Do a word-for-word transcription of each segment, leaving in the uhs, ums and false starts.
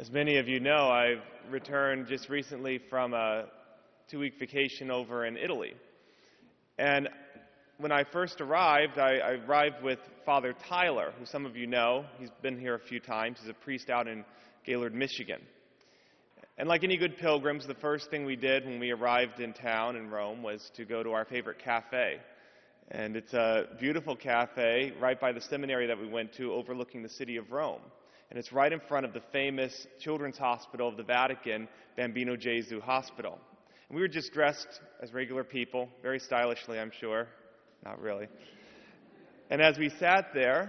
As many of you know, I've returned just recently from a two-week vacation over in Italy. And when I first arrived, I, I arrived with Father Tyler, who some of you know. He's been here a few times. He's a priest out in Gaylord, Michigan. And like any good pilgrims, the first thing we did when we arrived in town in Rome was to go to our favorite cafe. And it's a beautiful cafe right by the seminary that we went to, overlooking the city of Rome. And it's right in front of the famous children's hospital of the Vatican, Bambino Gesù Hospital. And we were just dressed as regular people, very stylishly, I'm sure. Not really. And as we sat there,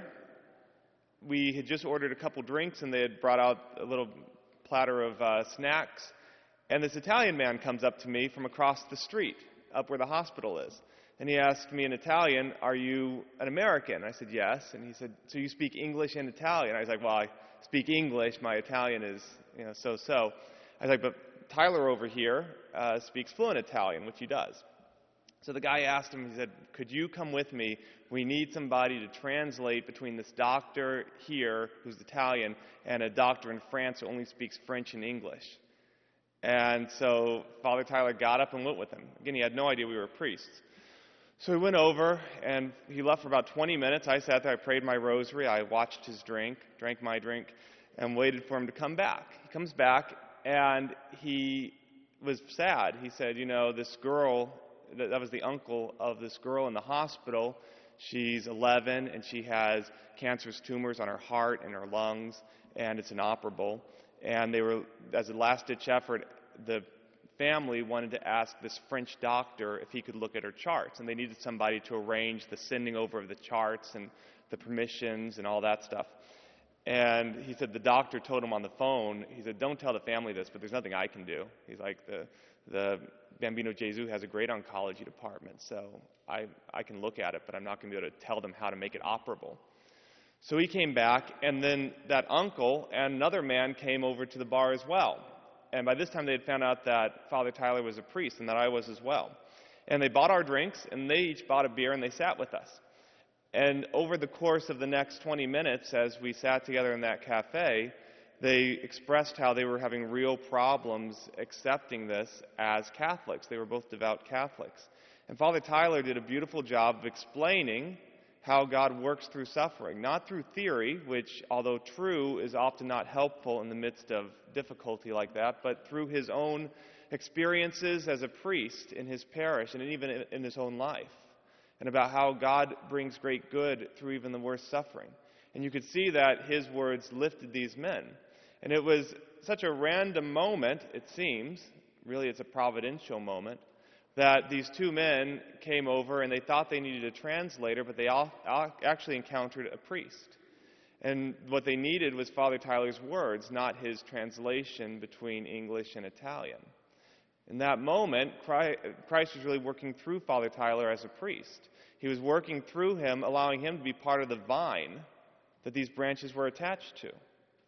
we had just ordered a couple drinks, and they had brought out a little platter of uh, snacks. And this Italian man comes up to me from across the street, up where the hospital is. And he asked me in Italian, "Are you an American?" I said, "Yes." And he said, "So you speak English and Italian?" I was like, "Well, I speak English. My Italian is, you know, so-so." I was like, "But Tyler over here uh, speaks fluent Italian," which he does. So the guy asked him, he said, "Could you come with me? We need somebody to translate between this doctor here, who's Italian, and a doctor in France who only speaks French and English." And so Father Tyler got up and went with him. Again, he had no idea we were priests. So he went over, and he left for about twenty minutes. I sat there, I prayed my rosary, I watched his drink, drank my drink, and waited for him to come back. He comes back, and he was sad. He said, "You know, this girl," that was the uncle of this girl in the hospital, "she's eleven, and she has cancerous tumors on her heart and her lungs, and it's inoperable." And they were, as a last-ditch effort, the family wanted to ask this French doctor if he could look at her charts, and they needed somebody to arrange the sending over of the charts and the permissions and all that stuff. And he said the doctor told him on the phone, he said, "Don't tell the family this, but there's nothing I can do." He's like, the the Bambino Gesù has a great oncology department, so I, I can look at it, but I'm not going to be able to tell them how to make it operable. So he came back, and then that uncle and another man came over to the bar as well. And by this time, they had found out that Father Tyler was a priest and that I was as well. And they bought our drinks, and they each bought a beer, and they sat with us. And over the course of the next twenty minutes, as we sat together in that cafe, they expressed how they were having real problems accepting this as Catholics. They were both devout Catholics. And Father Tyler did a beautiful job of explaining how God works through suffering, not through theory, which, although true, is often not helpful in the midst of difficulty like that, but through his own experiences as a priest in his parish and even in his own life, and about how God brings great good through even the worst suffering. And you could see that his words lifted these men. And it was such a random moment, it seems, really it's a providential moment, that these two men came over and they thought they needed a translator, but they all, all actually encountered a priest. And what they needed was Father Tyler's words, not his translation between English and Italian. In that moment, Christ was really working through Father Tyler as a priest. He was working through him, allowing him to be part of the vine that these branches were attached to.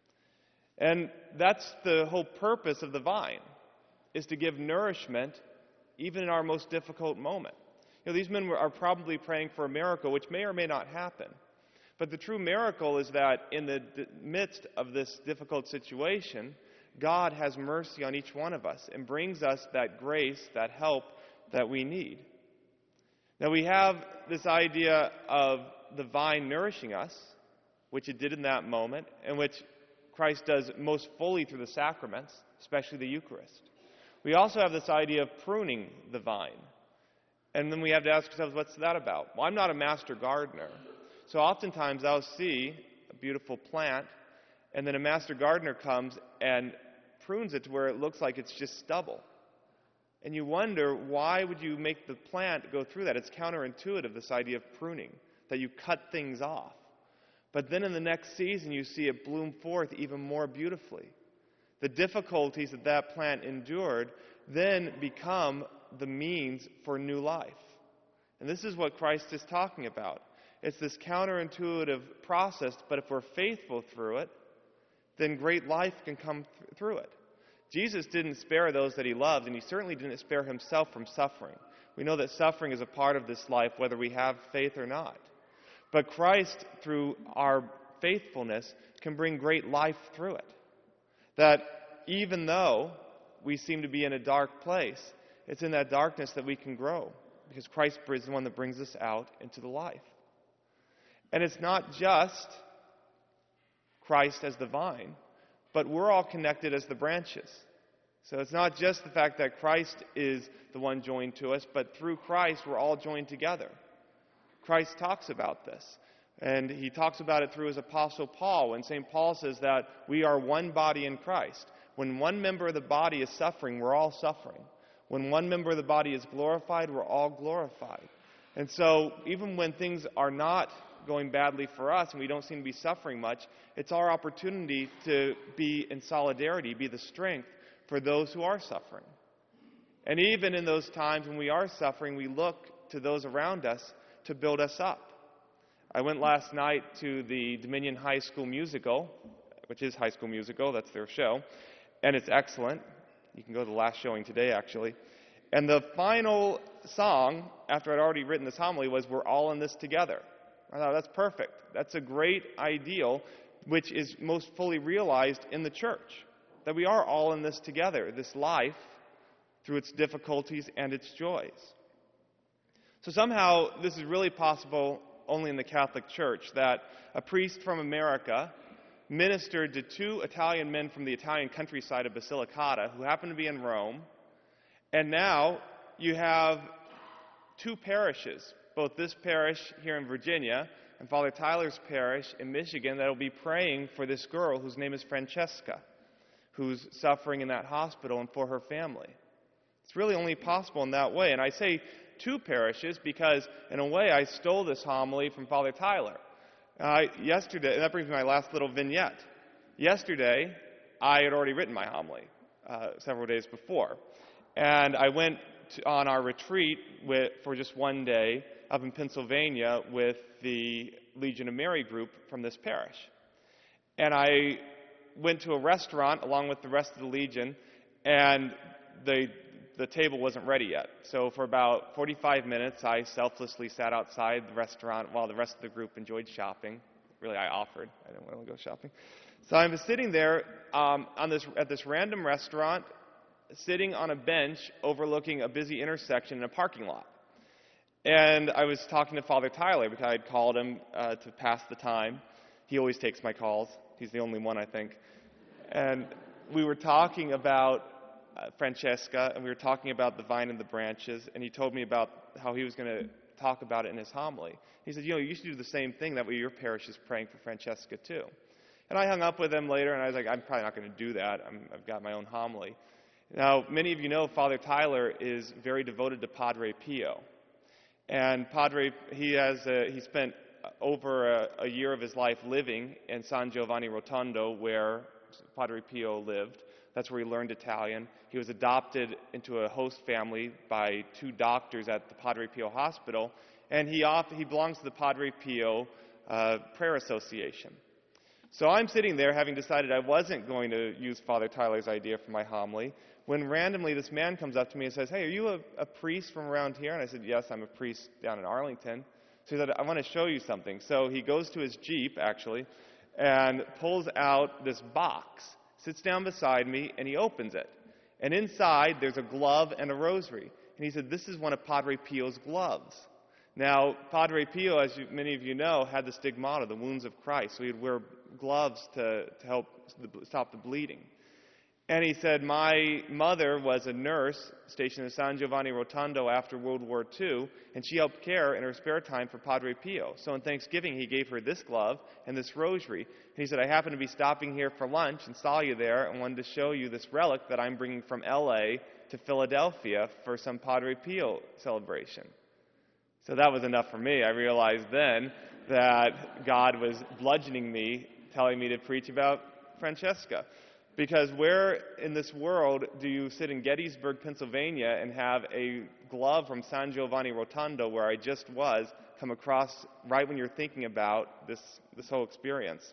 And that's the whole purpose of the vine, is to give nourishment even in our most difficult moment. You know, these men were, are probably praying for a miracle, which may or may not happen. But the true miracle is that in the d- midst of this difficult situation, God has mercy on each one of us and brings us that grace, that help that we need. Now we have this idea of the vine nourishing us, which it did in that moment, and which Christ does most fully through the sacraments, especially the Eucharist. We also have this idea of pruning the vine. And then we have to ask ourselves, what's that about? Well, I'm not a master gardener. So oftentimes I'll see a beautiful plant, and then a master gardener comes and prunes it to where it looks like it's just stubble. And you wonder, why would you make the plant go through that? It's counterintuitive, this idea of pruning, that you cut things off. But then in the next season, you see it bloom forth even more beautifully. The difficulties that that plant endured then become the means for new life. And this is what Christ is talking about. It's this counterintuitive process, but if we're faithful through it, then great life can come th- through it. Jesus didn't spare those that he loved, and he certainly didn't spare himself from suffering. We know that suffering is a part of this life, whether we have faith or not. But Christ, through our faithfulness, can bring great life through it. That even though we seem to be in a dark place, it's in that darkness that we can grow, because Christ is the one that brings us out into the life. And it's not just Christ as the vine, but we're all connected as the branches. So it's not just the fact that Christ is the one joined to us, but through Christ we're all joined together. Christ talks about this. And he talks about it through his apostle Paul, when Saint Paul says that we are one body in Christ. When one member of the body is suffering, we're all suffering. When one member of the body is glorified, we're all glorified. And so even when things are not going badly for us and we don't seem to be suffering much, it's our opportunity to be in solidarity, be the strength for those who are suffering. And even in those times when we are suffering, we look to those around us to build us up. I went last night to the Dominion High School Musical, which is High School Musical, that's their show, and it's excellent. You can go to the last showing today, actually. And the final song, after I'd already written this homily, was "We're all in this together." I thought, that's perfect. That's a great ideal, which is most fully realized in the church, that we are all in this together, this life, through its difficulties and its joys. So somehow, this is really possible only in the Catholic Church, that a priest from America ministered to two Italian men from the Italian countryside of Basilicata who happened to be in Rome, and now you have two parishes, both this parish here in Virginia and Father Tyler's parish in Michigan, that will be praying for this girl whose name is Francesca, who's suffering in that hospital, and for her family. It's really only possible in that way. And I say two parishes because, in a way, I stole this homily from Father Tyler. Uh, yesterday, that brings me to my last little vignette. Yesterday, I had already written my homily uh, several days before. And I went to, on our retreat with, for just one day up in Pennsylvania with the Legion of Mary group from this parish. And I went to a restaurant along with the rest of the Legion, and the the table wasn't ready yet. So for about forty-five minutes, I selflessly sat outside the restaurant while the rest of the group enjoyed shopping. Really, I offered. I didn't want to go shopping. So I was sitting there um, on this at this random restaurant, sitting on a bench overlooking a busy intersection in a parking lot. And I was talking to Father Tyler because I had called him uh, to pass the time. He always takes my calls. He's the only one, I think. And we were talking about uh, Francesca, and we were talking about the vine and the branches, and he told me about how he was going to talk about it in his homily. He said, you know, you should do the same thing. That way your parish is praying for Francesca too. And I hung up with him later, and I was like, I'm probably not going to do that. I'm, I've got my own homily. Now, many of you know Father Tyler is very devoted to Padre Pio. And Padre, he has a, he spent over a, a year of his life living in San Giovanni Rotondo, where Padre Pio lived. That's where he learned Italian. He was adopted into a host family by two doctors at the Padre Pio Hospital, and he off, he belongs to the Padre Pio uh, Prayer Association. So I'm sitting there having decided I wasn't going to use Father Tyler's idea for my homily, when randomly this man comes up to me and says, hey, are you a, a priest from around here? And I said, yes, I'm a priest down in Arlington. So he said, I want to show you something. So he goes to his Jeep, actually, and pulls out this box, sits down beside me, and he opens it. And inside, there's a glove and a rosary. And he said, this is one of Padre Pio's gloves. Now, Padre Pio, as you, many of you know, had the stigmata, the wounds of Christ. So he'd wear gloves to, to help the, stop the bleeding. And he said, my mother was a nurse stationed in San Giovanni Rotondo after World War Two, and she helped care in her spare time for Padre Pio. So on Thanksgiving, he gave her this glove and this rosary. And he said, I happened to be stopping here for lunch and saw you there and wanted to show you this relic that I'm bringing from L A to Philadelphia for some Padre Pio celebration. So that was enough for me. I realized then that God was bludgeoning me, telling me to preach about Francesca. Because where in this world do you sit in Gettysburg, Pennsylvania, and have a glove from San Giovanni Rotondo, where I just was, come across right when you're thinking about this, this whole experience?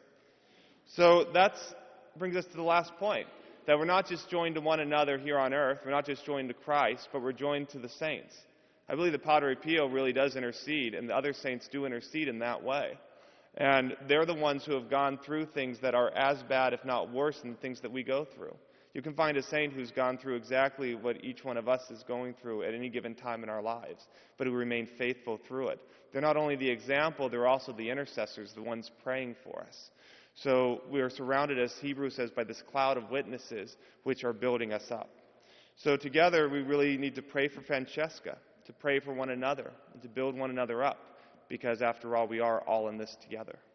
So that brings us to the last point, that we're not just joined to one another here on earth, we're not just joined to Christ, but we're joined to the saints. I believe that Padre Pio really does intercede, and the other saints do intercede in that way. And they're the ones who have gone through things that are as bad, if not worse, than the things that we go through. You can find a saint who's gone through exactly what each one of us is going through at any given time in our lives, but who remain faithful through it. They're not only the example, they're also the intercessors, the ones praying for us. So we are surrounded, as Hebrews says, by this cloud of witnesses which are building us up. So together we really need to pray for Francesca, to pray for one another, and to build one another up, because after all, we are all in this together.